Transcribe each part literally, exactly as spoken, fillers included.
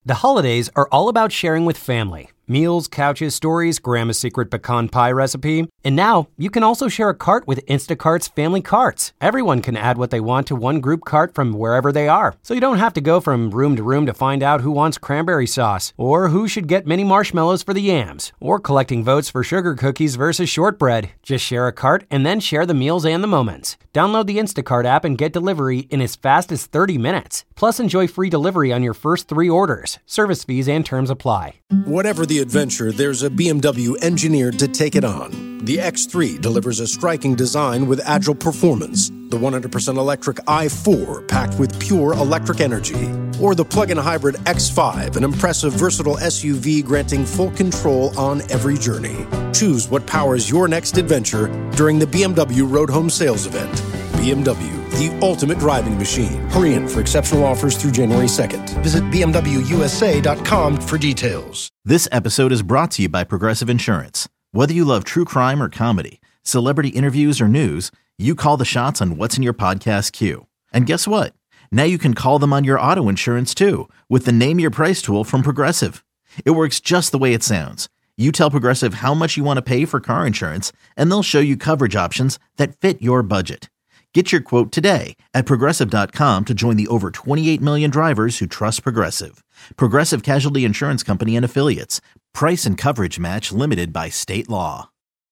The holidays are all about sharing with family. Meals, couches, stories, Grandma's secret pecan pie recipe. And now, you can also share a cart with Instacart's Family Carts. Everyone can add what they want to one group cart from wherever they are. So you don't have to go from room to room to find out who wants cranberry sauce, or who should get mini marshmallows for the yams, or collecting votes for sugar cookies versus shortbread. Just share a cart and then share the meals and the moments. Download the Instacart app and get delivery in as fast as thirty minutes. Plus, enjoy free delivery on your first three orders. Service fees and terms apply. Whatever the adventure, there's a B M W engineered to take it on. The X three delivers a striking design with agile performance. The one hundred percent electric i four, packed with pure electric energy. Or the plug-in hybrid X five, an impressive, versatile S U V granting full control on every journey. Choose what powers your next adventure during the B M W Road Home Sales Event. B M W, the ultimate driving machine. Hurry in for exceptional offers through January second. Visit B M W U S A dot com for details. This episode is brought to you by Progressive Insurance. Whether you love true crime or comedy, celebrity interviews or news, you call the shots on what's in your podcast queue. And guess what? Now you can call them on your auto insurance too with the Name Your Price tool from Progressive. It works just the way it sounds. You tell Progressive how much you want to pay for car insurance, and they'll show you coverage options that fit your budget. Get your quote today at Progressive dot com to join the over twenty-eight million drivers who trust Progressive. Progressive Casualty Insurance Company and Affiliates. Price and coverage match limited by state law.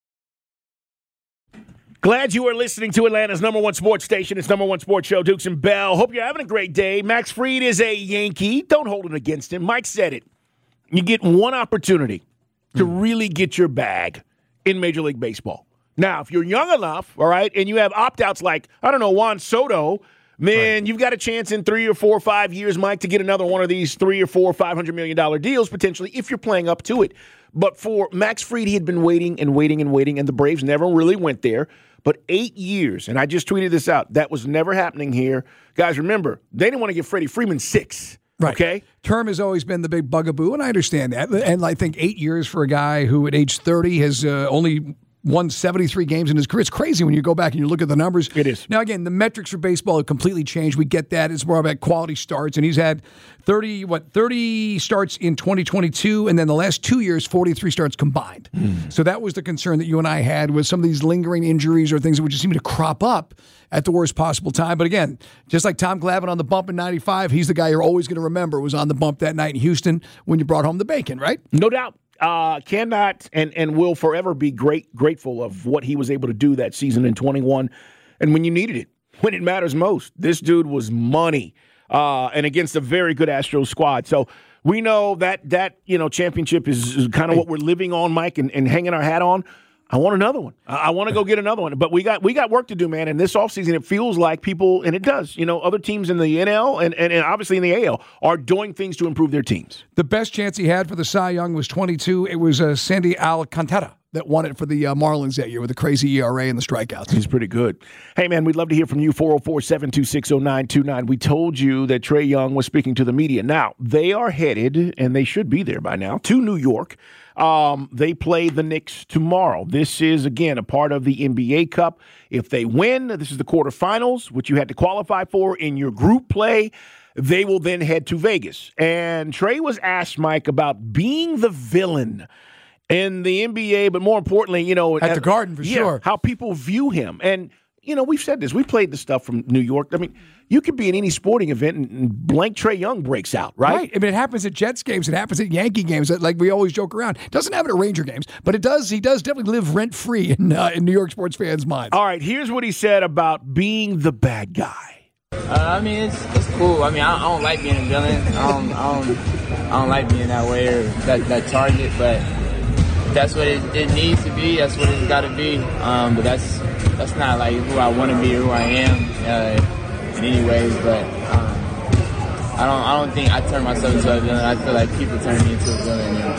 Glad you are listening to Atlanta's number one sports station. It's number one sports show, Dukes and Bell. Hope you're having a great day. Max Fried is a Yankee. Don't hold it against him. Mike said it. You get one opportunity to really get your bag in Major League Baseball. Now, if you're young enough, all right, and you have opt-outs like, I don't know, Juan Soto, man, right, you've got a chance in three or four or five years, Mike, to get another one of these three or four, five hundred million dollar deals potentially if you're playing up to it. But for Max Fried, he had been waiting and waiting and waiting, and the Braves never really went there. But eight years, and I just tweeted this out, that was never happening here. Guys, remember, they didn't want to give Freddie Freeman six. Right. Okay. Term has always been the big bugaboo, and I understand that. And I think eight years for a guy who at age thirty has uh, only won seventy-three games in his career. It's crazy when you go back and you look at the numbers. It is. Now, again, the metrics for baseball have completely changed. We get that. It's more about quality starts. And he's had thirty, what, thirty starts in twenty twenty-two, and then the last two years, forty-three starts combined. Mm. So that was the concern that you and I had with some of these lingering injuries or things that would just seem to crop up at the worst possible time. But again, just like Tom Glavine on the bump in ninety-five, he's the guy you're always going to remember was on the bump that night in Houston when you brought home the bacon, right? No doubt. Uh, cannot and, and will forever be great grateful of what he was able to do that season in twenty-one. And when you needed it, when it matters most, this dude was money uh, and against a very good Astros squad. So we know that that you know championship is, is kind of what we're living on, Mike, and, and hanging our hat on. I want another one. I want to go get another one. But we got we got work to do, man. And this offseason, it feels like people, and it does, you know, other teams in the N L and, and, and obviously in the A L are doing things to improve their teams. The best chance he had for the Cy Young was twenty-two. It was uh, Sandy Alcantara that won it for the uh, Marlins that year with the crazy E R A and the strikeouts. He's pretty good. Hey, man, we'd love to hear from you, four oh four, seven two six, oh nine two nine. We told you that Trae Young was speaking to the media. Now, they are headed, and they should be there by now, to New York. Um, they play the Knicks tomorrow. This is, again, a part of the N B A Cup. If they win, this is the quarterfinals, which you had to qualify for in your group play. They will then head to Vegas. And Trae was asked, Mike, about being the villain in the N B A, but more importantly, you know, at, at the Garden for yeah, sure, how people view him. And, you know, we've said this. We played the stuff from New York. I mean, you could be in any sporting event and, and blank Trae Young breaks out, right? Right. I mean, it happens at Jets games. It happens at Yankee games. Like we always joke around. It doesn't happen at Ranger games, but it does. He does definitely live rent free in, uh, in New York sports fans' minds. All right. Here's what he said about being the bad guy. Uh, I mean, it's it's cool. I mean, I, I don't like being a villain. I don't, I don't, I don't like being that way or that, that target, but that's what it, it needs to be. That's what it's got to be. Um, but that's that's not like who I want to be or who I am uh, in any ways. But um, I don't I don't think I turn myself into a villain. I feel like people turn me into a villain. And,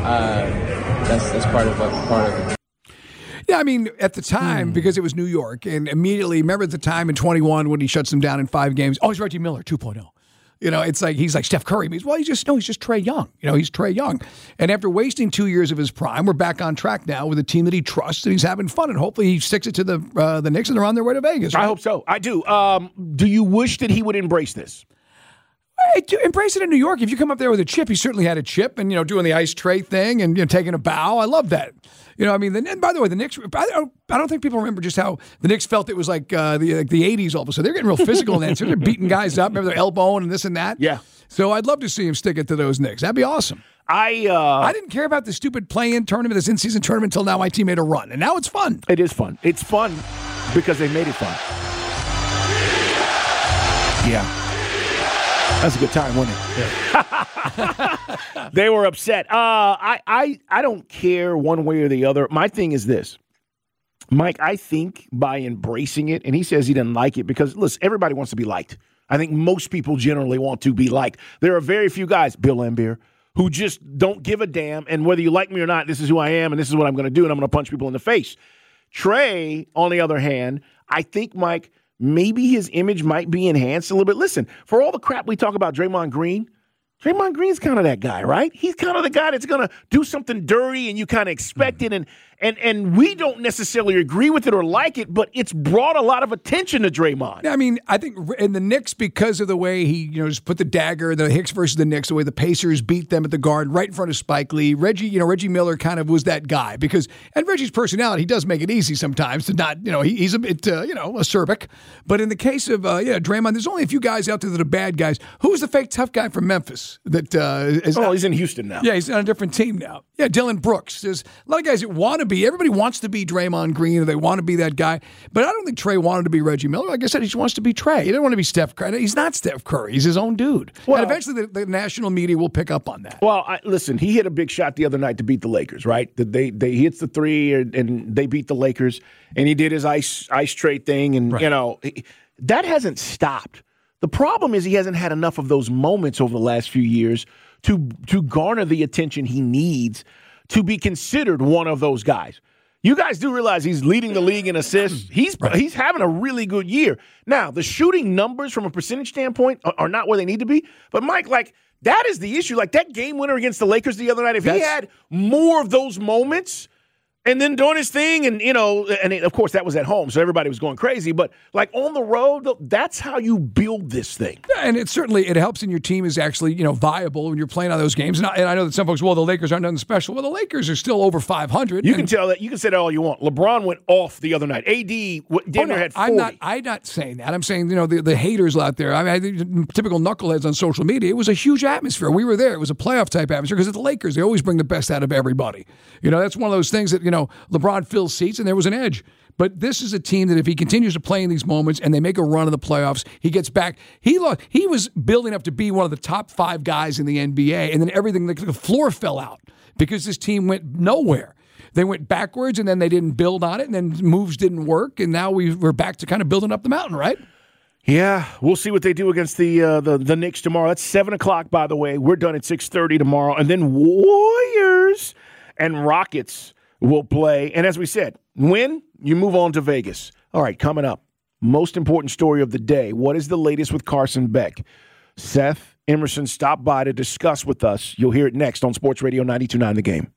uh, that's that's part of part of it. Yeah, I mean, at the time, hmm. because it was New York, and immediately, remember at the time in twenty-one when he shuts them down in five games, oh, he's Reggie Miller two point oh. You know, it's like, he's like Steph Curry. He's, well, he's just, no, he's just Trae Young. You know, he's Trae Young. And after wasting two years of his prime, we're back on track now with a team that he trusts, and he's having fun, and hopefully he sticks it to the uh, the Knicks, and they're on their way to Vegas. Right? I hope so. I do. Um, do you wish that he would embrace this? Hey, do- embrace it in New York. If you come up there with a chip, he certainly had a chip and, you know, doing the ice tray thing and, you know, taking a bow. I love that. You know, I mean, the, and by the way, the Knicks, I don't, I don't think people remember just how the Knicks felt it was like uh, the like the eighties all of a sudden. They're getting real physical in that. So they're beating guys up. Remember, they're elbowing and this and that. Yeah. So I'd love to see him stick it to those Knicks. That'd be awesome. I uh, I didn't care about the stupid play-in tournament, this in-season tournament, until now my team made a run. And now it's fun. It is fun. It's fun because they made it fun. Yeah. That's a good time, wasn't it? Yeah. They were upset. Uh, I, I, I don't care one way or the other. My thing is this. Mike, I think by embracing it, and he says he doesn't like it because, listen, everybody wants to be liked. I think most people generally want to be liked. There are very few guys, Bill Laimbeer, who just don't give a damn, and whether you like me or not, this is who I am, and this is what I'm going to do, and I'm going to punch people in the face. Trey, on the other hand, I think, Mike, maybe his image might be enhanced a little bit. Listen, for all the crap we talk about Draymond Green, Draymond Green's kind of that guy, right? He's kind of the guy that's going to do something dirty and you kind of expect it. And, and and we don't necessarily agree with it or like it, but it's brought a lot of attention to Draymond. I mean, I think in the Knicks, because of the way he, you know, just put the dagger, the Hicks versus the Knicks, the way the Pacers beat them at the Garden right in front of Spike Lee, Reggie, you know, Reggie Miller kind of was that guy because, and Reggie's personality, he does make it easy sometimes to not, you know, he, he's a bit, uh, you know, acerbic. But in the case of, uh, yeah, Draymond, there's only a few guys out there that are bad guys. Who's the fake tough guy from Memphis that, uh, is, oh, he's in Houston now. Yeah, he's on a different team now. Yeah, Dylan Brooks. There's a lot of guys that want to be, everybody wants to be Draymond Green or they want to be that guy. But I don't think Trey wanted to be Reggie Miller. Like I said, he just wants to be Trey. He didn't want to be Steph Curry. He's not Steph Curry. He's his own dude. Well, and eventually the, the national media will pick up on that. Well, I, listen, he hit a big shot the other night to beat the Lakers, right? They, they he hits the three and, and they beat the Lakers, and he did his ice ice trade thing, and, right. you know, that hasn't stopped. The problem is he hasn't had enough of those moments over the last few years to to garner the attention he needs to be considered one of those guys. You guys do realize he's leading the league in assists. He's right. he's having a really good year. Now, the shooting numbers from a percentage standpoint are, are not where they need to be. But, Mike, like, that is the issue. Like, that game winner against the Lakers the other night, if That's, he had more of those moments – and then doing his thing, and, you know, and it, of course that was at home, so everybody was going crazy. But, like, on the road, that's how you build this thing. Yeah, and it certainly, it helps in your team is actually, you know, viable when you're playing on those games. And I, and I know that some folks, well, the Lakers aren't nothing special. Well, the Lakers are still over five hundred. You can tell that. You can say that all you want. LeBron went off the other night. A D, damn near had forty. I'm not, I'm not saying that. I'm saying, you know, the, the haters out there, I mean, I think typical knuckleheads on social media, it was a huge atmosphere. We were there. It was a playoff-type atmosphere because it's the Lakers. They always bring the best out of everybody. You know, that's one of those things that, you know, LeBron fills seats, and there was an edge. But this is a team that if he continues to play in these moments and they make a run in the playoffs, he gets back. He lost, he was building up to be one of the top five guys in the N B A, and then everything, the floor fell out because this team went nowhere. They went backwards, and then they didn't build on it, and then moves didn't work, and now we, we're back to kind of building up the mountain, right? Yeah, we'll see what they do against the uh, the the Knicks tomorrow. That's seven o'clock, by the way. We're done at six thirty tomorrow, and then Warriors and Rockets will play. And as we said, win, you move on to Vegas. All right, coming up, most important story of the day. What is the latest with Carson Beck? Seth Emerson stopped by to discuss with us. You'll hear it next on Sports Radio ninety-two point nine The Game.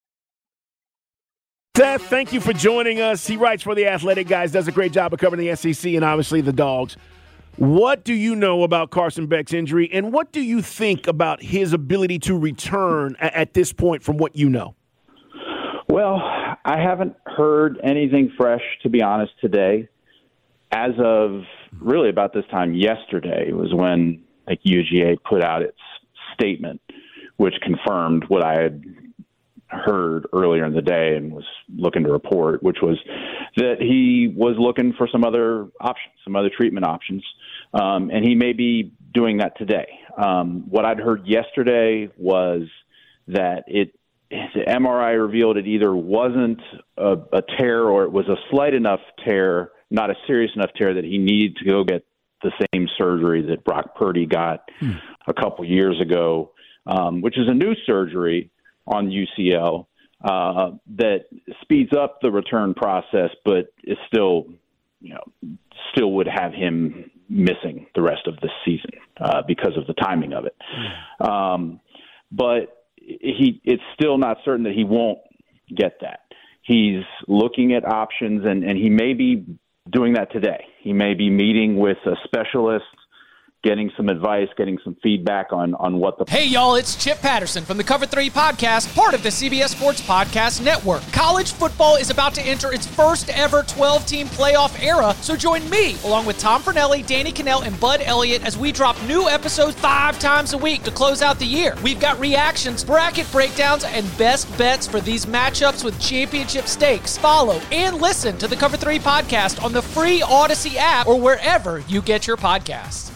Seth, thank you for joining us. He writes for The Athletic, guys, does a great job of covering the S E C and obviously the Dogs. What do you know about Carson Beck's injury, and what do you think about his ability to return at this point from what you know? Well, I haven't heard anything fresh, to be honest, today. As of really about this time yesterday was when like U G A put out its statement, which confirmed what I had heard earlier in the day and was looking to report, which was that he was looking for some other options, some other treatment options, um, and he may be doing that today. Um, what I'd heard yesterday was that it the M R I revealed it either wasn't a, a tear or it was a slight enough tear, not a serious enough tear that he needed to go get the same surgery that Brock Purdy got hmm. a couple years ago, um, which is a new surgery on U C L uh, that speeds up the return process, but is still, you know, still would have him missing the rest of the season uh, because of the timing of it. Hmm. Um, but He it's still not certain that he won't get that. He's looking at options, and, and he may be doing that today. He may be meeting with a specialist, getting some advice, getting some feedback on, on what the... Hey, y'all, it's Chip Patterson from the Cover three Podcast, part of the C B S Sports Podcast Network. College football is about to enter its first ever twelve-team playoff era, so join me, along with Tom Fornelli, Danny Cannell, and Bud Elliott, as we drop new episodes five times a week to close out the year. We've got reactions, bracket breakdowns, and best bets for these matchups with championship stakes. Follow and listen to the Cover three Podcast on the free Odyssey app or wherever you get your podcasts.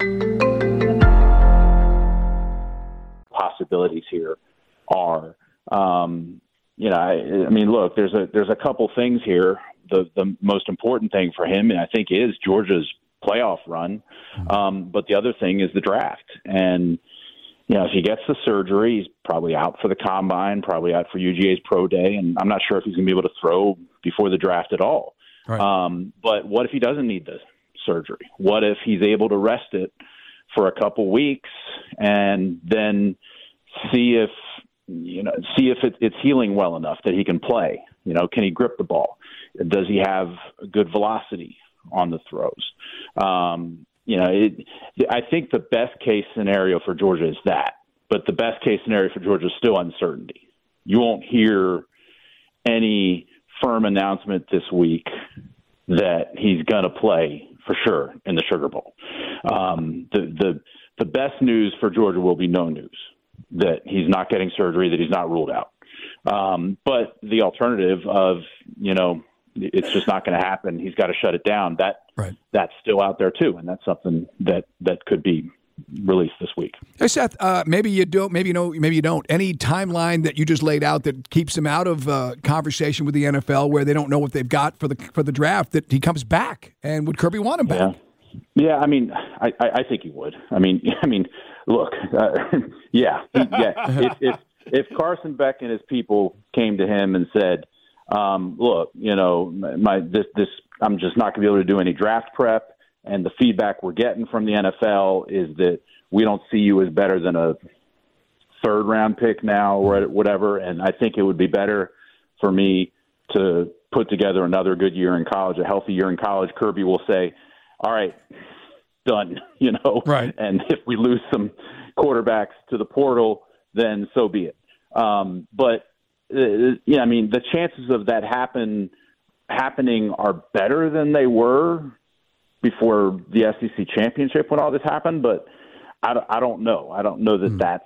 Possibilities here are, um, you know, I, I mean, look, there's a there's a couple things here. The the most important thing for him, and I think, is Georgia's playoff run. Um, but the other thing is the draft. And, you know, if he gets the surgery, he's probably out for the combine, probably out for U G A's pro day, and I'm not sure if he's going to be able to throw before the draft at all. Right. Um, but what if he doesn't need the surgery? What if he's able to rest it for a couple weeks and then see if, you know, see if it, it's healing well enough that he can play? You know, can he grip the ball? Does he have good velocity on the throws? Um, you know, it, I think the best case scenario for Georgia is that, but the best case scenario for Georgia is still uncertainty. You won't hear any firm announcement this week that he's going to play for sure in the Sugar Bowl. Um, the, the, the best news for Georgia will be no news, that he's not getting surgery, that he's not ruled out. Um, but the alternative of, you know, it's just not going to happen, he's got to shut it down, that right. that's still out there too. And that's something that, that could be released this week. Hey, Seth, uh, maybe you don't, maybe you know, maybe you don't. Any timeline that you just laid out that keeps him out of uh, conversation with the N F L, where they don't know what they've got for the for the draft, that he comes back? And would Kirby want him back? Yeah. Yeah, I mean, I, I think he would. I mean, I mean, look, uh, yeah, he, yeah. If, if if Carson Beck and his people came to him and said, um, "Look, you know, my this this I'm just not going to be able to do any draft prep, and the feedback we're getting from the N F L is that we don't see you as better than a third round pick now, or whatever, and I think it would be better for me to put together another good year in college, a healthy year in college." Kirby will say, all right, done, you know, right. And if we lose some quarterbacks to the portal, then so be it. Um, but, uh, yeah, I mean, the chances of that happen happening are better than they were before the S E C championship when all this happened. But I, I don't know. I don't know that mm. that's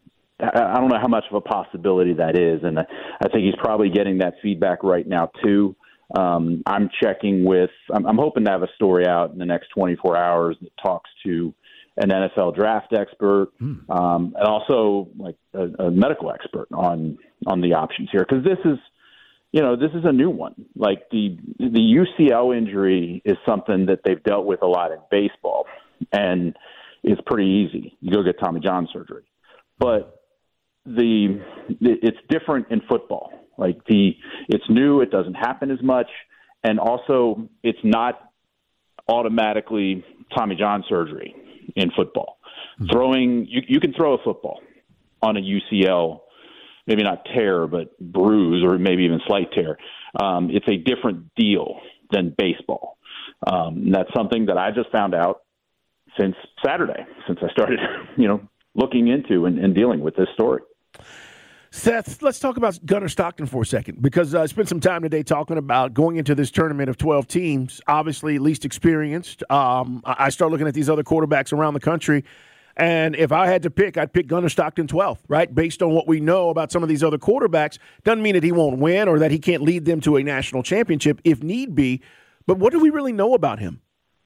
I don't know how much of a possibility that is. And I think he's probably getting that feedback right now, too. Um, I'm checking with, I'm, I'm hoping to have a story out in the next twenty-four hours that talks to an N F L draft expert, mm. um, and also like a, a medical expert on, on the options here. Cause this is, you know, this is a new one. Like the, the U C L injury is something that they've dealt with a lot in baseball, and it's pretty easy. You go get Tommy John surgery, but the, it's different in football. Like the, it's new, it doesn't happen as much, and also it's not automatically Tommy John surgery in football. Mm-hmm. Throwing, you, you can throw a football on a U C L, maybe not tear, but bruise, or maybe even slight tear. Um, it's a different deal than baseball. Um, and that's something that I just found out since Saturday, since I started, you know, looking into and, and dealing with this story. Seth, let's talk about Gunnar Stockton for a second, because uh, I spent some time today talking about going into this tournament of twelve teams, obviously least experienced. Um, I start looking at these other quarterbacks around the country, and if I had to pick, I'd pick Gunnar Stockton twelfth, right, based on what we know about some of these other quarterbacks. Doesn't mean that he won't win or that he can't lead them to a national championship if need be, but what do we really know about him?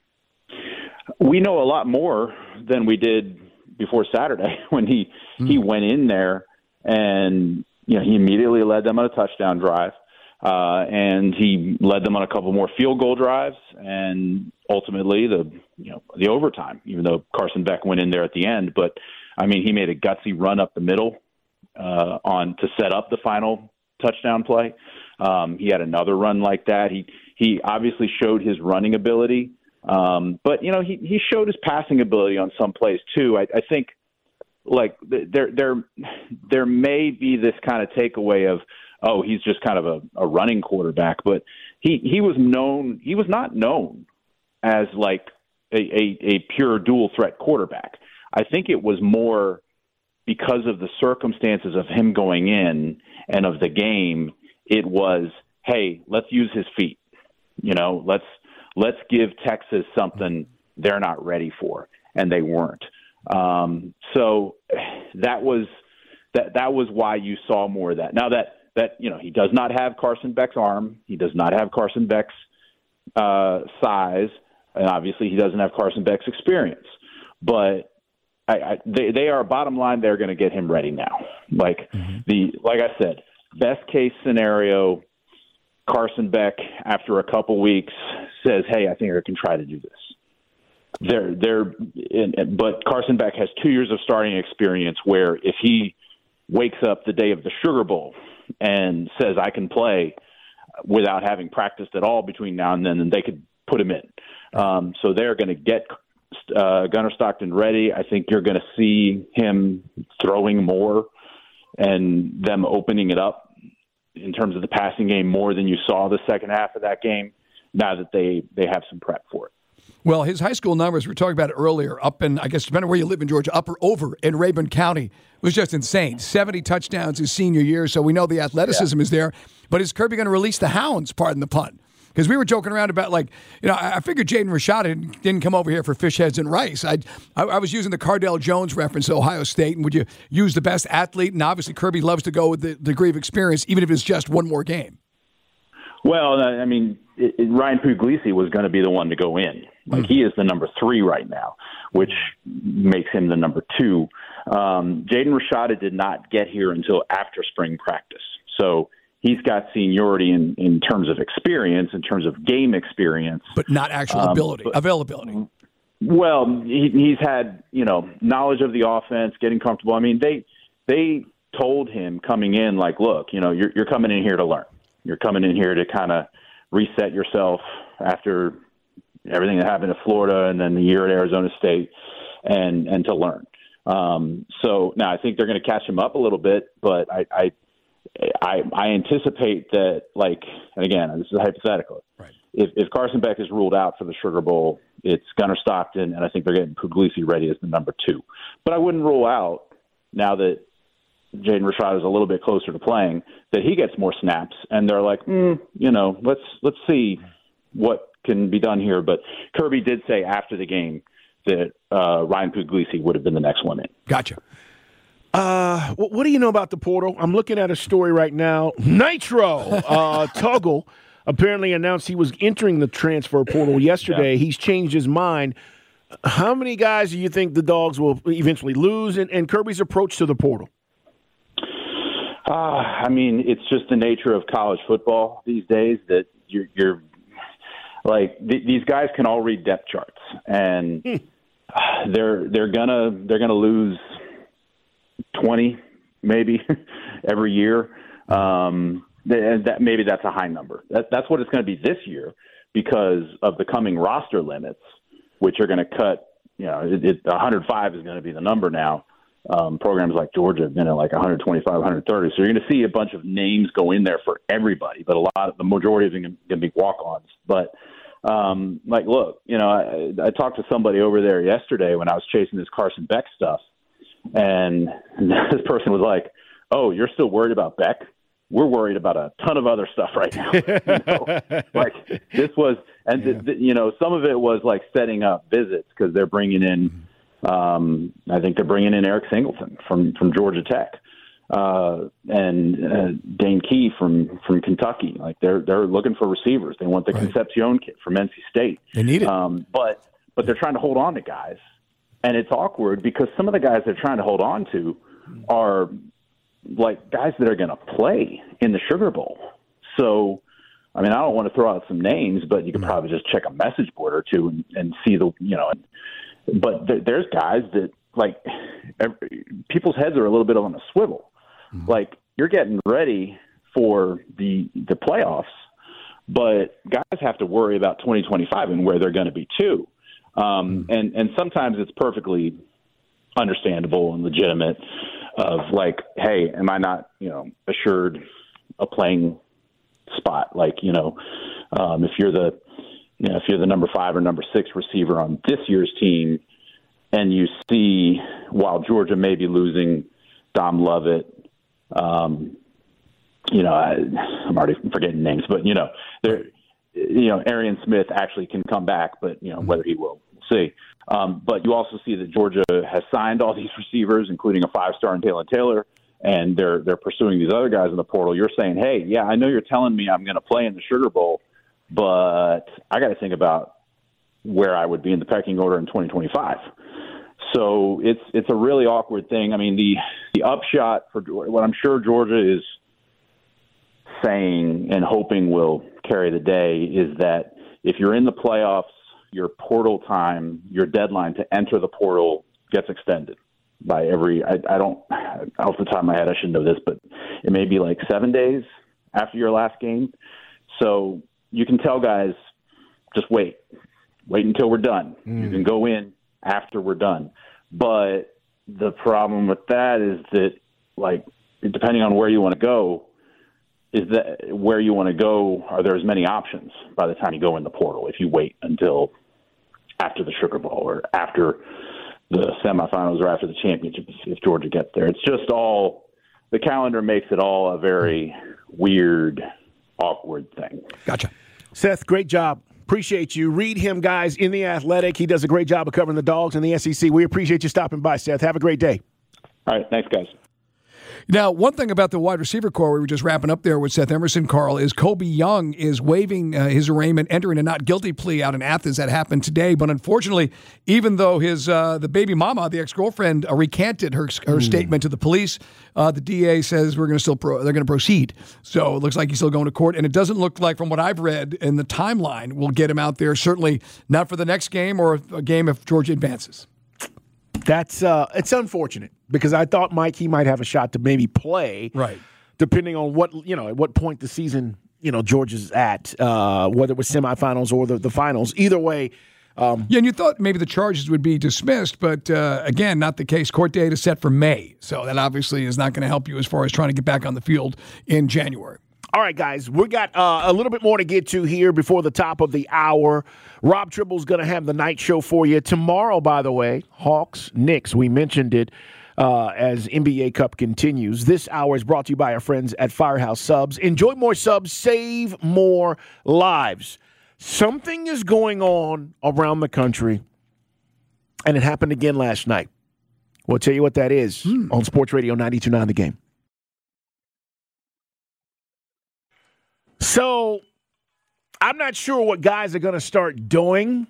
We know a lot more than we did before Saturday when he, mm. he went in there. And, you know, he immediately led them on a touchdown drive, uh, and he led them on a couple more field goal drives, and ultimately the, you know, the overtime, even though Carson Beck went in there at the end. But, I mean, he made a gutsy run up the middle uh, on to set up the final touchdown play. Um, he had another run like that. He, he obviously showed his running ability, um, but, you know, he, he showed his passing ability on some plays too. I, I think, like there, there, there may be this kind of takeaway of, oh, he's just kind of a, a running quarterback, but he, he was known, he was not known as like a, a, a pure dual threat quarterback. I think it was more because of the circumstances of him going in and of the game. It was, hey, let's use his feet. You know, let's let's give Texas something they're not ready for, and they weren't. Um, so that was that that was why you saw more of that. Now that that you know he does not have Carson Beck's arm, he does not have Carson Beck's uh, size, and obviously he doesn't have Carson Beck's experience. But I, I, they they are bottom line. They're going to get him ready now. Like mm-hmm. the like I said, best case scenario. Carson Beck, after a couple weeks, says, "Hey, I think I can try to do this." They're, they're, in, but Carson Beck has two years of starting experience. Where if he wakes up the day of the Sugar Bowl and says, "I can play," without having practiced at all between now and then, then they could put him in. Um, so they're going to get uh, Gunnar Stockton ready. I think you're going to see him throwing more and them opening it up in terms of the passing game more than you saw the second half of that game, now that they, they have some prep for it. Well, his high school numbers, we were talking about it earlier, up in, I guess, depending on where you live in Georgia, up or over in Rabun County, was just insane. seventy touchdowns his senior year, so we know the athleticism yeah. is there. But is Kirby going to release the hounds, pardon the pun? Because we were joking around about, like, you know, I, I figured Jaden Rashad didn't come over here for fish heads and rice. I, I I was using the Cardale Jones reference to Ohio State, and would you use the best athlete? And obviously Kirby loves to go with the degree of experience, even if it's just one more game. Well, I mean, it, it, Ryan Puglisi was going to be the one to go in. Like, mm-hmm. he is the number three right now, which makes him the number two. Um, Jaden Rashada did not get here until after spring practice. So he's got seniority in, in terms of experience, in terms of game experience. But not actual um, ability, but, availability. Well, he, he's had, you know, knowledge of the offense, getting comfortable. I mean, they they told him coming in, like, look, you know, you're, you're coming in here to learn. You're coming in here to kind of reset yourself after everything that happened at Florida and then the year at Arizona State, and, and to learn. Um, so now I think they're going to catch him up a little bit, but I, I, I, I anticipate that, like, and again, this is hypothetical. Right. If, if Carson Beck is ruled out for the Sugar Bowl, it's Gunnar Stockton, and I think they're getting Puglisi ready as the number two. But I wouldn't rule out, now that Jaden Rashad is a little bit closer to playing, that he gets more snaps, and they're like, mm, you know, let's let's see what can be done here. But Kirby did say after the game that uh, Ryan Puglisi would have been the next one in. Gotcha. Uh, what do you know about the portal? I'm looking at a story right now. Nitro uh, Tuggle apparently announced he was entering the transfer portal yesterday. Yeah. He's changed his mind. How many guys do you think the Dogs will eventually lose, and, and Kirby's approach to the portal? Uh, I mean, it's just the nature of college football these days that you're, you're like th- these guys can all read depth charts, and hmm. they're they're gonna they're gonna lose twenty maybe every year. Um, and that maybe that's a high number. That, that's what it's going to be this year because of the coming roster limits, which are going to cut. You know, it, it, one hundred five is going to be the number now. Um, programs like Georgia have been at like one hundred twenty-five, one hundred thirty. So you're going to see a bunch of names go in there for everybody, but a lot of the majority of them are going to be walk-ons. But um, like, look, you know, I, I talked to somebody over there yesterday when I was chasing this Carson Beck stuff, and this person was like, "Oh, you're still worried about Beck? We're worried about a ton of other stuff right now." You know? Like this was, and yeah. th- th- you know, some of it was like setting up visits because they're bringing in. Um, I think they're bringing in Eric Singleton from, from Georgia Tech, uh, and uh, Dane Key from, from Kentucky. Like they're they're looking for receivers. They want the right. Concepcion kid from N C State. They need it, um, but but they're trying to hold on to guys, and it's awkward because some of the guys they're trying to hold on to are like guys that are going to play in the Sugar Bowl. So, I mean, I don't want to throw out some names, but you can probably just check a message board or two and, and see the you know. But th- there's guys that, like, every, people's heads are a little bit on a swivel. Mm-hmm. Like, you're getting ready for the the playoffs, but guys have to worry about twenty twenty-five and where they're going to be, too. Um, mm-hmm. and, and sometimes it's perfectly understandable and legitimate of, like, hey, am I not, you know, assured a playing spot? Like, you know, um, if you're the – you know, if you're the number five or number six receiver on this year's team, and you see while Georgia may be losing Dom Lovett, um, you know, I, I'm already forgetting names, but you know, there, you know, Arian Smith actually can come back, but you know whether he will, we'll see. Um, but you also see that Georgia has signed all these receivers, including a five-star in Taylor Taylor, and they're they're pursuing these other guys in the portal. You're saying, hey, yeah, I know you're telling me I'm going to play in the Sugar Bowl, but I got to think about where I would be in the pecking order in twenty twenty-five. So it's it's a really awkward thing. I mean, the the upshot for what I'm sure Georgia is saying and hoping will carry the day is that if you're in the playoffs, your portal time, your deadline to enter the portal gets extended by every, I, I don't, off the top of my head, I should know this, but it may be like seven days after your last game. So you can tell guys, just wait, wait until we're done. Mm. You can go in after we're done. But the problem with that is that, like, depending on where you want to go, is that where you want to go, are there as many options by the time you go in the portal if you wait until after the Sugar Bowl or after the semifinals or after the championship if Georgia gets there? It's just all, the calendar makes it all a very weird, awkward thing. Gotcha. Seth, great job. Appreciate you. Read him, guys, in The Athletic. He does a great job of covering the Dogs in the S E C. We appreciate you stopping by, Seth. Have a great day. All right. Thanks, guys. Now, one thing about the wide receiver core, we were just wrapping up there with Seth Emerson, Carl, is Kobe Young is waiving uh, his arraignment, entering a not guilty plea out in Athens. That happened today. But unfortunately, even though his uh, the baby mama, the ex-girlfriend, uh, recanted her her mm. statement to the police, uh, the D A says we're going to still pro- they're going to proceed. So it looks like he's still going to court, and it doesn't look like, from what I've read in the timeline, we'll get him out there. Certainly not for the next game or a game if Georgia advances. That's uh, it's unfortunate because I thought, Mike, he might have a shot to maybe play, right? Depending on what you know, at what point the season you know Georgia's at, uh, whether it was semifinals or the, the finals. Either way, um, yeah. And you thought maybe the charges would be dismissed, but uh, again, not the case. Court date is set for May, so that obviously is not going to help you as far as trying to get back on the field in January. All right, guys, we got uh, a little bit more to get to here before the top of the hour. Rob Tribble's going to have the night show for you tomorrow, by the way. Hawks, Knicks, we mentioned it uh, as N B A Cup continues. This hour is brought to you by our friends at Firehouse Subs. Enjoy more subs, save more lives. Something is going on around the country, and it happened again last night. We'll tell you what that is hmm. on Sports Radio ninety-two point nine The Game. So, I'm not sure what guys are going to start doing,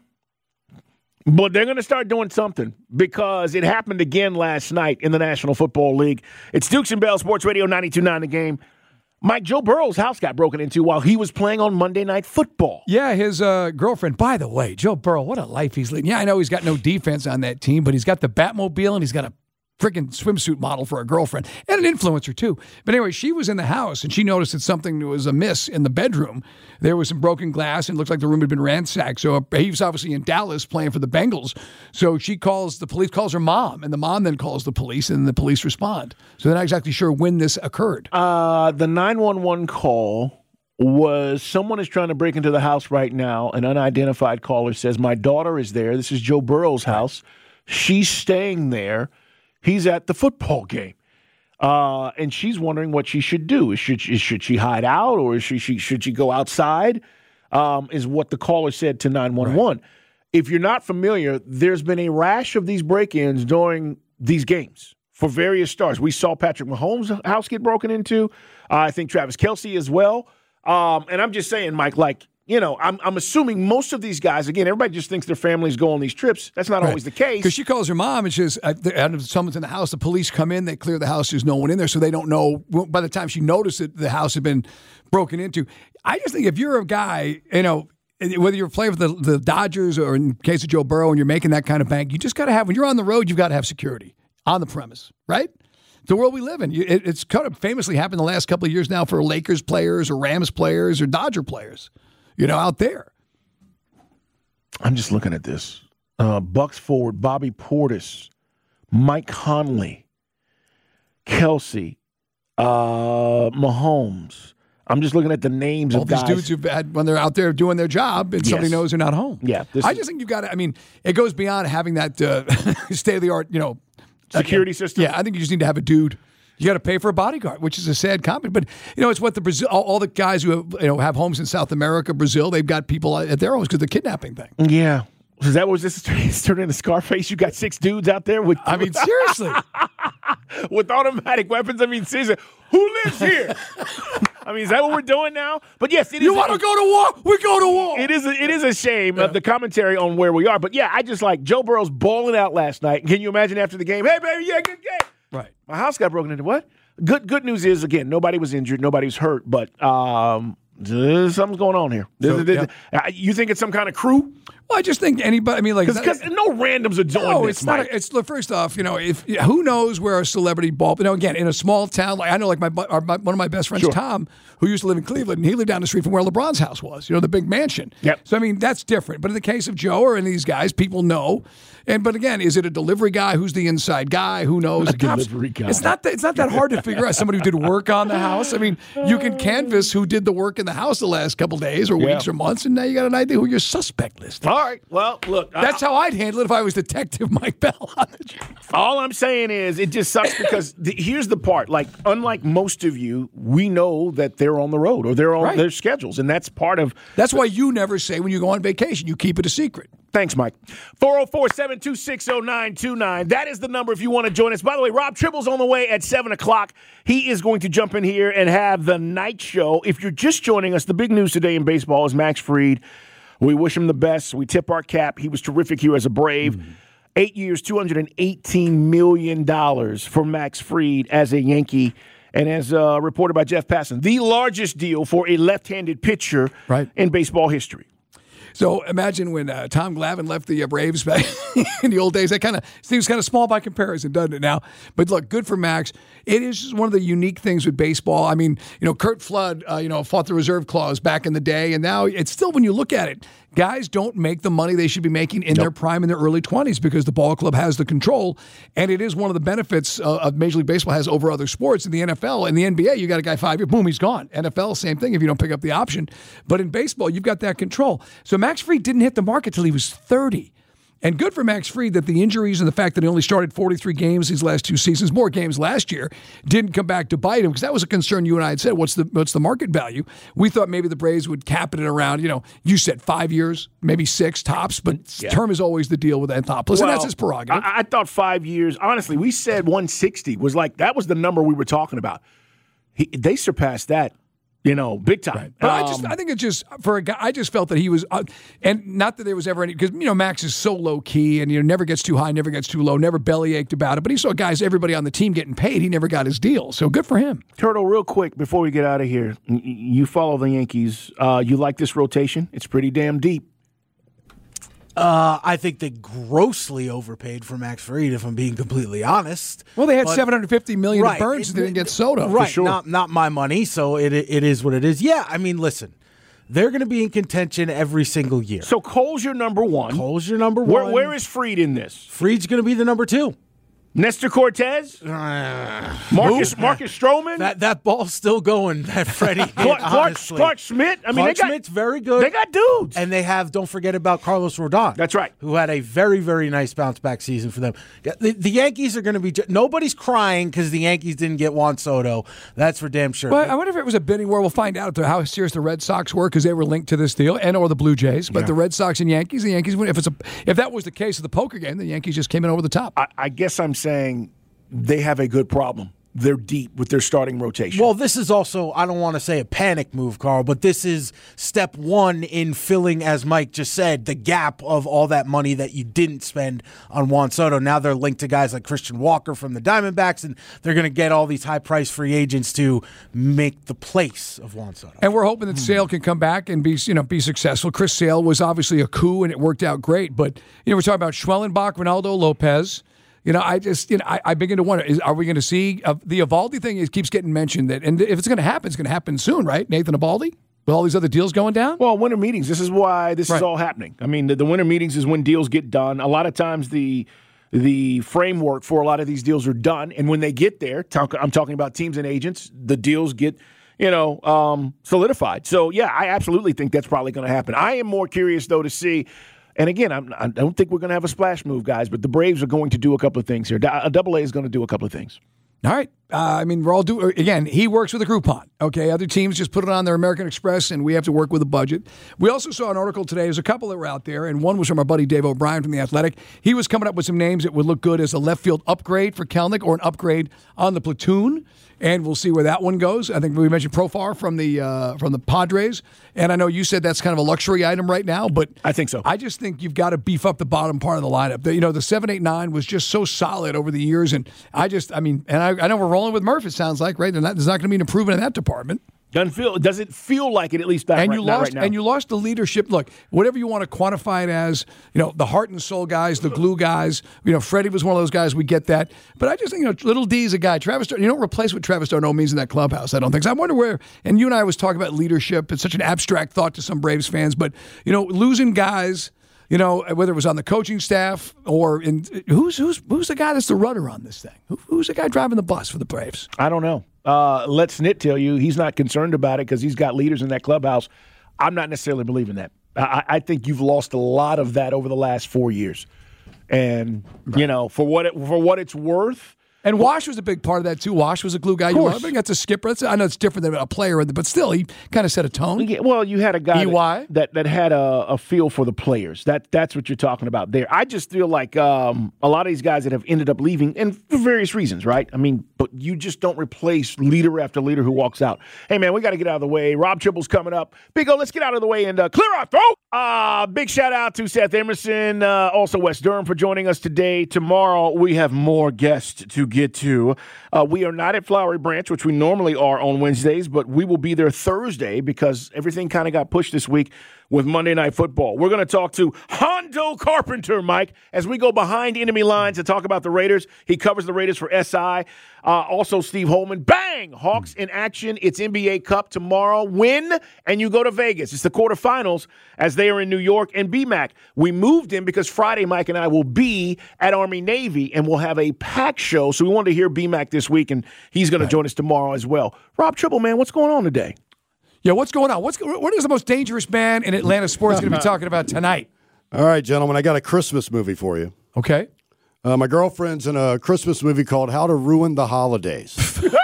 but they're going to start doing something because it happened again last night in the National Football League. It's Dukes and Bell, Sports Radio ninety-two point nine The Game. Mike, Joe Burrow's house got broken into while he was playing on Monday Night Football. Yeah, his uh, girlfriend. By the way, Joe Burrow, what a life he's leading. Yeah, I know he's got no defense on that team, but he's got the Batmobile and he's got a freaking swimsuit model for a girlfriend and an influencer too. But anyway, she was in the house and she noticed that something was amiss in the bedroom. There was some broken glass and it looked like the room had been ransacked. So he was obviously in Dallas playing for the Bengals. So she calls the police, calls her mom, and the mom then calls the police, and the police respond. So they're not exactly sure when this occurred. Uh, the nine one one call was someone is trying to break into the house right now. An unidentified caller says, my daughter is there. This is Joe Burrow's house. She's staying there. He's at the football game, uh, and she's wondering what she should do. Should she, should she hide out, or is she, she should she go outside? Um, is what the caller said to nine one one. Right. If you're not familiar, there's been a rash of these break-ins during these games for various stars. We saw Patrick Mahomes' house get broken into. Uh, I think Travis Kelce as well. Um, and I'm just saying, Mike, like, you know, I'm I'm assuming most of these guys, again, everybody just thinks their families go on these trips. That's not right. always the case. Because she calls her mom and says, uh, someone's in the house. The police come in, they clear the house. There's no one in there, so they don't know. By the time she noticed that the house had been broken into. I just think if you're a guy, you know, whether you're playing for the, the Dodgers or in case of Joe Burrow and you're making that kind of bank, you just got to have, when you're on the road, you've got to have security on the premise, right? The world we live in. It, it's kind of famously happened the last couple of years now for Lakers players or Rams players or Dodger players, you know, out there. I'm just looking at this. Uh, Bucks forward, Bobby Portis, Mike Conley, Kelce, uh, Mahomes. I'm just looking at the names All of these guys. dudes who've had when they're out there doing their job and somebody Yes. knows they're not home. Yeah, this I is- just think you've got to, I mean, it goes beyond having that uh, state of the art, you know, Security system? Yeah, I think you just need to have a dude. You got to pay for a bodyguard, which is a sad comment. But, you know, it's what the Brazil, all, all the guys who have, you know, have homes in South America, Brazil, they've got people at their homes because of the kidnapping thing. Yeah. Is that what this is turning, it's turning into Scarface? You got six dudes out there with I mean, seriously. with automatic weapons. I mean, seriously, who lives here? I mean, is that what we're doing now? But yes, it is. You want to go to war? We go to war. It is. A, it is a shame of the commentary on where we are. But yeah, I just like Joe Burrow's balling out last night. Can you imagine after the game? Hey, baby, yeah, good game. Right. My house got broken into. What? Good. Good news is again, nobody was injured, nobody was hurt, but um, something's going on here. So, This- this- yeah. uh, You think it's some kind of crew? Well, I just think anybody, I mean, like, Because no randoms are doing no, this. it's not. Mike. A, it's look, first off, you know, if who knows where a celebrity ball. You know, again, in a small town, like I know, like my, our, my one of my best friends, Sure. Tom, who used to live in Cleveland, and he lived down the street from where LeBron's house was. You know, the big mansion. Yep. So I mean, that's different. But in the case of Joe or any of these guys, people know. And but again, is it a delivery guy? Who's the inside guy? Who knows? A The cops- delivery guy. It's not. That, it's not that hard to figure out. Somebody who did work on the house. I mean, you can canvas who did the work in the house the last couple days or Yeah. weeks or months, and now you got an idea who your suspect list is. All right. Well, look. That's how I'd handle it if I was Detective Mike Bell on the job. All I'm saying is it just sucks because the, here's the part. Like, unlike most of you, we know that they're on the road or they're on Right. their schedules, and that's part of. That's why you never say when you go on vacation, you keep it a secret. Thanks, Mike. four oh four, seven two six, oh nine two nine. That is the number if you want to join us. By the way, Rob Tribble's on the way at seven o'clock. He is going to jump in here and have the night show. If you're just joining us, the big news today in baseball is Max Fried. We wish him the best. We tip our cap. He was terrific here as a Brave. Mm. Eight years, two hundred eighteen million dollars for Max Fried as a Yankee. And as uh, reported by Jeff Passan, the largest deal for a left-handed pitcher Right. in baseball history. So imagine when uh, Tom Glavine left the uh, Braves back in the old days. That kind of seems kind of small by comparison, doesn't it now? But look, good for Max. It is just one of the unique things with baseball. I mean, you know, Kurt Flood, uh, you know, fought the reserve clause back in the day, and now it's still, when you look at it, guys don't make the money they should be making in nope. their prime in their early twenties because the ball club has the control, and it is one of the benefits uh, of Major League Baseball has over other sports. In the N F L, in the N B A, you got a guy five years, boom, he's gone. N F L, same thing if you don't pick up the option. But in baseball, you've got that control. So Max Fried didn't hit the market till he was thirty. And good for Max Fried that the injuries and the fact that he only started forty-three games these last two seasons, more games last year, didn't come back to bite him, because that was a concern you and I had said. What's the what's the market value? We thought maybe the Braves would cap it at around, you know, you said five years, maybe six tops, but yeah. term is always the deal with Anthopoulos, well, and that's his prerogative. I, I thought five years. Honestly, we said one sixty was like, that was the number we were talking about. He, they surpassed that. You know, big time. Right. But um, I just, I think it just, for a guy, I just felt that he was, uh, and not that there was ever any, because, you know, Max is so low key and, you know, never gets too high, never gets too low, never belly ached about it. But he saw guys, everybody on the team getting paid. He never got his deal. So good for him. Turtle, real quick, before we get out of here, you follow the Yankees. Uh, you like this rotation? It's pretty damn deep. Uh, I think they grossly overpaid for Max Fried, if I'm being completely honest. Well, they had but, seven hundred fifty million dollars right, to Burns, it, and they didn't get Soto. Right, for sure. not not my money, so it it is what it is. Yeah, I mean, listen, they're going to be in contention every single year. So Cole's your number one. Cole's your number where, one. Where is Fried in this? Fried's going to be the number two. Nestor Cortez, uh, Marcus Marcus Stroman. That that ball's still going. That Freddie hit, Clark, Clark, Clark Schmidt. I mean, Clark they got, Schmidt's very good. They got dudes, and they have. Don't forget about Carlos Rodon. That's right. Who had a very very nice bounce back season for them. The, the Yankees are going to be. Nobody's crying because the Yankees didn't get Juan Soto. That's for damn sure. Well, I wonder if it was a bidding war. We'll find out how serious the Red Sox were, because they were linked to this deal, and or the Blue Jays. But yeah. the Red Sox and Yankees, the Yankees. If it's a if that was the case of the poker game, the Yankees just came in over the top. I, I guess I'm saying. They have a good problem. They're deep with their starting rotation. Well, this is also, I don't want to say a panic move, Carl, but this is step one in filling, as Mike just said, the gap of all that money that you didn't spend on Juan Soto. Now they're linked to guys like Christian Walker from the Diamondbacks, and they're going to get all these high-priced free agents to make the place of Juan Soto. And we're hoping that Sale can come back and be, you know, be successful. Chris Sale was obviously a coup, and it worked out great. But, you know, we're talking about Schwellenbach, Ronaldo Lopez. You know, I just, you know, I, I begin to wonder, is, are we going to see, uh, the Eovaldi thing is, keeps getting mentioned, that, and if it's going to happen, it's going to happen soon, right? Nathan Eovaldi? With all these other deals going down? Well, winter meetings, this is why this right. is all happening. I mean, the, the winter meetings is when deals get done. A lot of times the the framework for a lot of these deals are done, and when they get there, talk, I'm talking about teams and agents, the deals get, you know, um, solidified. So, yeah, I absolutely think that's probably going to happen. I am more curious, though, to see, and again, I'm, I don't think we're going to have a splash move, guys, but the Braves are going to do a couple of things here. A Double A is going to do a couple of things. All right. Uh, I mean, we're all do again, he works with a Groupon. Okay. Other teams just put it on their American Express, and we have to work with a budget. We also saw an article today. There's a couple that were out there, and one was from our buddy Dave O'Brien from The Athletic. He was coming up with some names that would look good as a left field upgrade for Kelenic or an upgrade on the platoon. And we'll see where that one goes. I think we mentioned Profar from the uh, from the Padres, and I know you said that's kind of a luxury item right now, but I think so. I just think you've got to beef up the bottom part of the lineup. The, you know, the seven, eight, nine was just so solid over the years, and I just, I mean, and I, I know we're rolling with Murph. It sounds like right. Not, there's not going to be an improvement in that department. Doesn't feel does it feel like it at least? Not and right, you not lost right now. and you lost the leadership. Look, whatever you want to quantify it as, you know, the heart and soul guys, the glue guys. You know, Freddie was one of those guys. We get that, but I just think, you know, Little D's a guy. Travis, you don't replace what Travis d'Arnaud means in that clubhouse. I don't think so. I wonder where. And you and I was talking about leadership. It's such an abstract thought to some Braves fans, but you know, losing guys. You know, whether it was on the coaching staff or in who's who's who's the guy that's the rudder on this thing? Who, who's the guy driving the bus for the Braves? I don't know. Uh, let Snit tell you he's not concerned about it because he's got leaders in that clubhouse. I'm not necessarily believing that. I, I think you've lost a lot of that over the last four years, and right. you know, for what it, for what it's worth. And Wash was a big part of that, too. Wash was a glue guy. You love him. That's a skipper. That's, I know it's different than a player, but still, he kind of set a tone. Yeah, well, you had a guy E Y? that, that, that had a, a feel for the players. That That's what you're talking about there. I just feel like um, a lot of these guys that have ended up leaving, and for various reasons, right? I mean, but you just don't replace leader after leader who walks out. Hey, man, we got to get out of the way. Rob Tribble's coming up. Big O, let's get out of the way and uh, clear our throat. Uh, big shout out to Seth Emerson, uh, also Wes Durham for joining us today. Tomorrow, we have more guests to get to. Uh, we are not at Flowery Branch, which we normally are on Wednesdays, but we will be there Thursday because everything kind of got pushed this week with Monday Night Football. We're going to talk to Hondo Carpenter, Mike, as we go behind enemy lines to talk about the Raiders. He covers the Raiders for S I. Uh, also, Steve Holman. Bang! Hawks in action. It's N B A Cup tomorrow. Win, and you go to Vegas. It's the quarterfinals as they are in New York. And B-Mac, we moved in because Friday, Mike and I will be at Army-Navy, and we'll have a packed show. So we wanted to hear B-Mac this week, and he's going to join us tomorrow as well. Rob Tribble, man, what's going on today? Yeah, what's going on? What's what is the most dangerous man in Atlanta sports going to be talking about tonight? All right, gentlemen, I got a Christmas movie for you. Okay. Uh, my girlfriend's in a Christmas movie called How to Ruin the Holidays.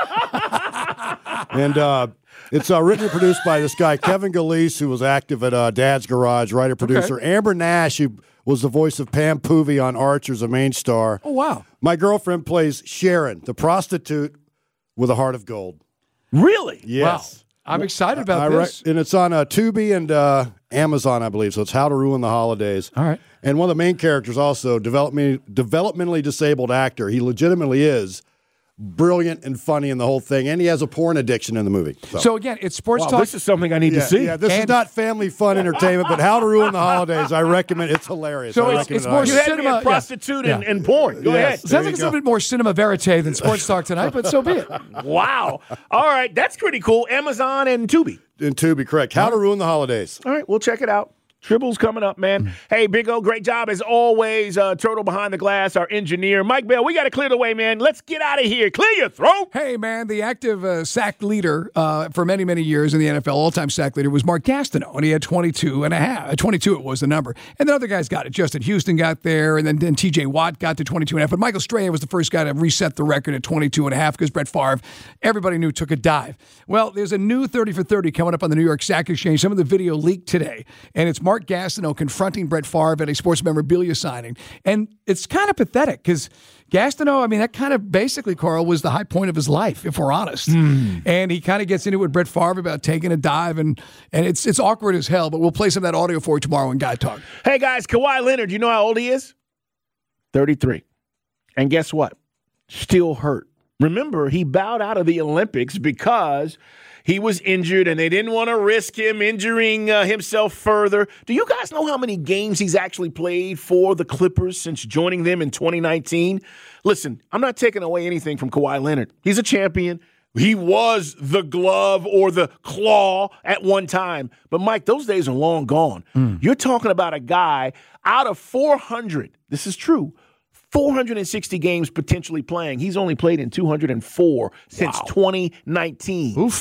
and uh, it's uh, written and produced by this guy, Kevin Galeese, who was active at uh, Dad's Garage, writer-producer. Okay. Amber Nash, who was the voice of Pam Poovey on Archer's, a main star. Oh, wow. My girlfriend plays Sharon, the prostitute with a heart of gold. Really? Yes. Wow. I'm excited about I, this. I, and it's on uh, Tubi and uh, Amazon, I believe. So it's How to Ruin the Holidays. All right. And one of the main characters also, development, developmentally disabled actor. He legitimately is brilliant and funny in the whole thing. And he has a porn addiction in the movie. So, so again, it's sports wow, talk. This is something I need yeah, to see. Yeah, this and is not family fun entertainment, but How to Ruin the Holidays, I recommend. It's hilarious. So I it's, it's more you had cinema. me a prostitute yeah. and, and porn. Go yes. ahead. Sounds like it's a little bit more cinema verite than sports talk tonight, but so be it. Wow. All right, that's pretty cool. Amazon and Tubi. And Tubi, correct. How to Ruin the Holidays. All right, we'll check it out. Tribble's coming up, man. Hey, Big O, great job as always. Uh, Turtle behind the glass, our engineer. Mike Bell, we got to clear the way, man. Let's get out of here. Clear your throat. Hey, man, the active uh, sack leader uh, for many, many years in the N F L, all-time sack leader, was Mark Gastineau, and he had twenty-two and a half. twenty-two it was the number. And then other guys got it. Justin Houston got there, and then, then T J Watt got to twenty-two and a half. But Michael Strahan was the first guy to reset the record at twenty-two and a half because Brett Favre, everybody knew, took a dive. Well, there's a new thirty for thirty coming up on the New York Sack Exchange. Some of the video leaked today, and it's Mark Gastineau confronting Brett Favre at a sports memorabilia signing. And it's kind of pathetic because Gastineau, I mean, that kind of basically, Carl, was the high point of his life, if we're honest. Mm. And he kind of gets into it with Brett Favre about taking a dive, and and it's it's awkward as hell, but we'll play some of that audio for you tomorrow in Guy Talk. Hey, guys, Kawhi Leonard, you know how old he is? thirty-three. And guess what? Still hurt. Remember, he bowed out of the Olympics because he was injured, and they didn't want to risk him injuring uh, himself further. Do you guys know how many games he's actually played for the Clippers since joining them in twenty nineteen? Listen, I'm not taking away anything from Kawhi Leonard. He's a champion. He was the glove or the claw at one time. But, Mike, those days are long gone. Mm. You're talking about a guy out of four hundred. This is true. four hundred sixty games potentially playing. He's only played in two hundred four since wow. twenty nineteen. Oofa.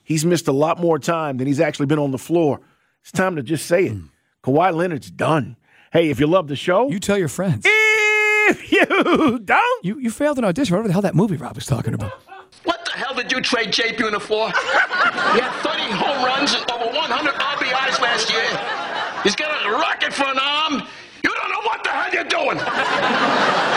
he's missed a lot more time than he's actually been on the floor. It's time to just say it. Mm. Kawhi Leonard's done. Hey, if you love the show, you tell your friends. If you don't, you, you failed an audition. Whatever the hell that movie Rob was talking about. What the hell did you trade J P for? He had thirty home runs and over one hundred R B Is last year. He's got a rocket for an arm. You don't know what the hell you're doing.